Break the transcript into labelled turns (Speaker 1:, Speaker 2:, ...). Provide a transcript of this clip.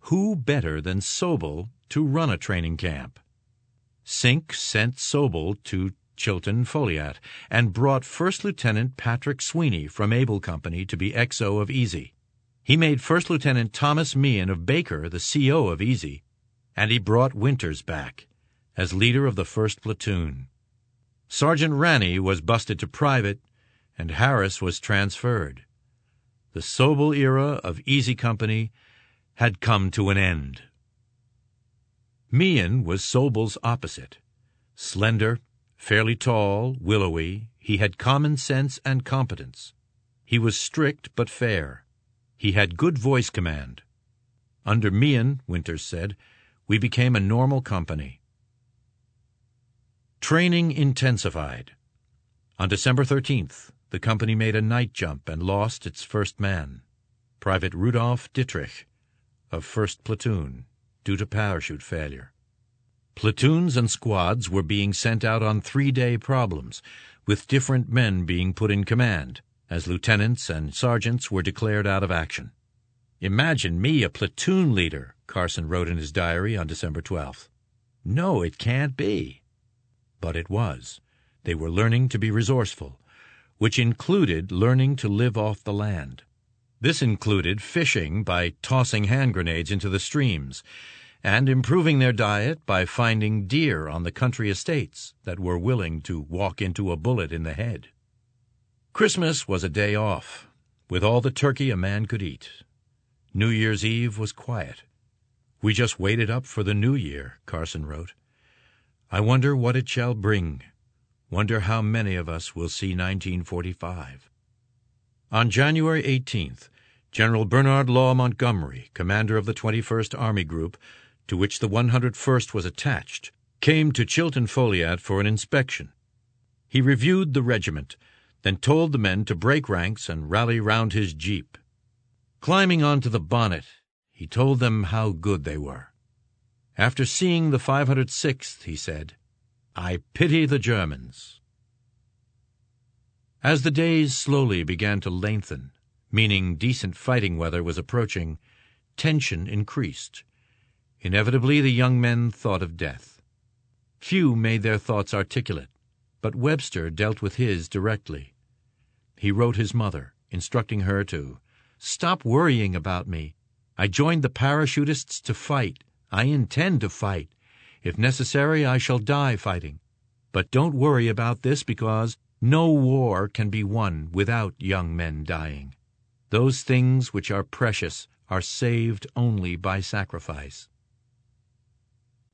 Speaker 1: who better than Sobel to run a training camp? Sink sent Sobel to Chilton Foliat and brought First Lieutenant Patrick Sweeney from Able Company to be XO of Easy. He made First Lieutenant Thomas Meehan of Baker the CO of Easy, and he brought Winters back as leader of the 1st Platoon. Sergeant Ranney was busted to private, and Harris was transferred. The Sobel era of Easy Company had come to an end. Meehan was Sobel's opposite. Slender, fairly tall, willowy, he had common sense and competence. He was strict but fair. He had good voice command. Under Meehan, Winters said, we became a normal company. Training intensified. On December 13th, the company made a night jump and lost its first man, Private Rudolf Dittrich of 1st Platoon, due to parachute failure. Platoons and squads were being sent out on 3-day problems, with different men being put in command, as lieutenants and sergeants were declared out of action. "Imagine me a platoon leader," Carson wrote in his diary on December 12th. No, it can't be. But it was. They were learning to be resourceful, which included learning to live off the land. This included fishing by tossing hand grenades into the streams, and improving their diet by finding deer on the country estates that were willing to walk into a bullet in the head. Christmas was a day off, with all the turkey a man could eat. New Year's Eve was quiet. "We just waited up for the new year," Carson wrote. "I wonder what it shall bring. Wonder how many of us will see 1945. On January 18th, General Bernard Law Montgomery, commander of the 21st Army Group, to which the 101st was attached, came to Chilton Foliat for an inspection. He reviewed the regiment, then told the men to break ranks and rally round his jeep. Climbing onto the bonnet, he told them how good they were. After seeing the 506th, he said, "I pity the Germans." As the days slowly began to lengthen, meaning decent fighting weather was approaching, tension increased. Inevitably, the young men thought of death. Few made their thoughts articulate, but Webster dealt with his directly. He wrote his mother, instructing her to "Stop worrying about me. I joined the parachutists to fight. I intend to fight. If necessary, I shall die fighting. But don't worry about this, because no war can be won without young men dying. Those things which are precious are saved only by sacrifice."